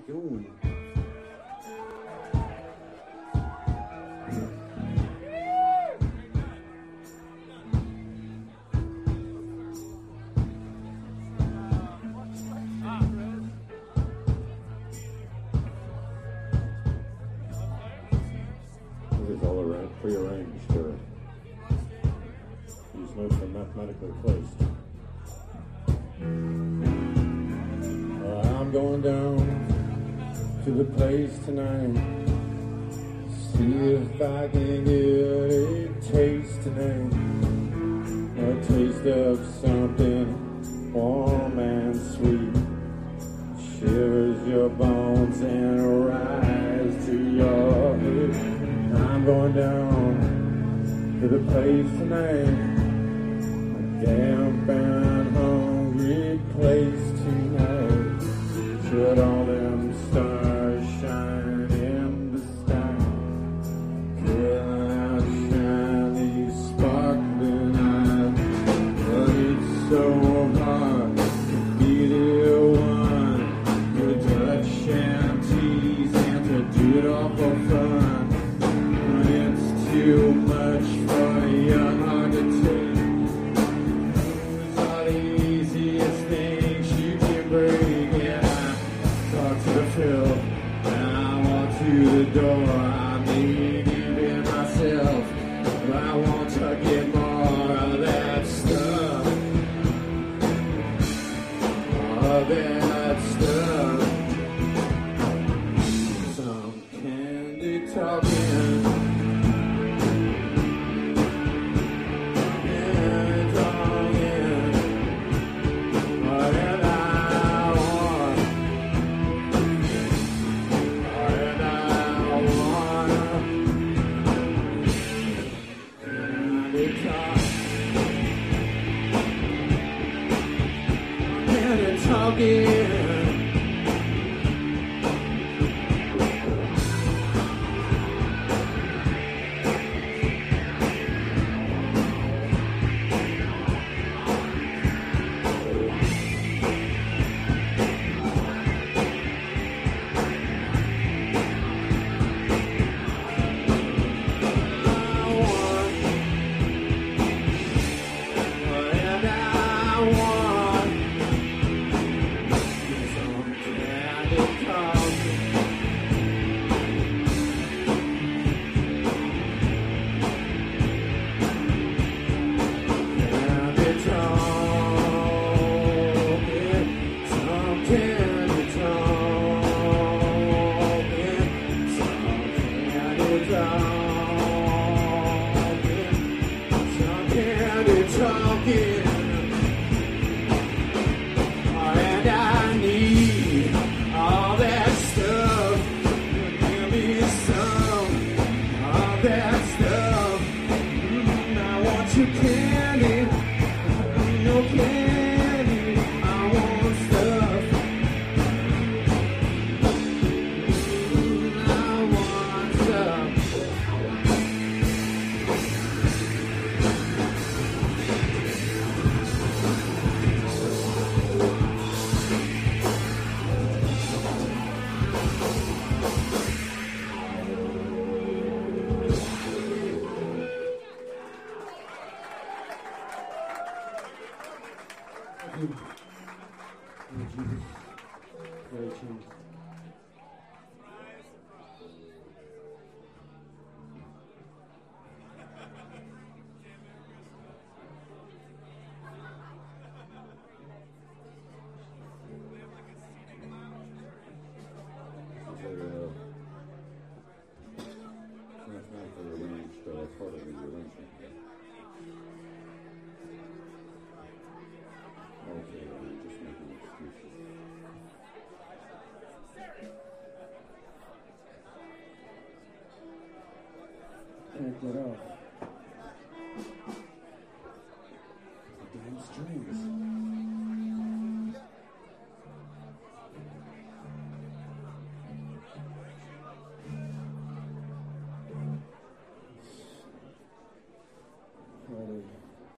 doing? This is all prearranged to these notes are mathematically placed. I'm going down to the place tonight. See if I can get a taste tonight. A taste of something warm and sweet. Shivers your bones and rise to your head. I'm going down to the place tonight. A damp and hungry place tonight. Should all them stars shine in the sky? Could I shine these sparkling eyes? But it's so hard to be the one to touch and tease and to do it all for fun. It's too much for your heart to take. It's all the easiest things you can break. Yeah, I talk to the field and I walk to the door. I mean, even myself, but I want to get more of that stuff. More of that stuff. Some candy talking. Talking. Can't get off. The damn strings.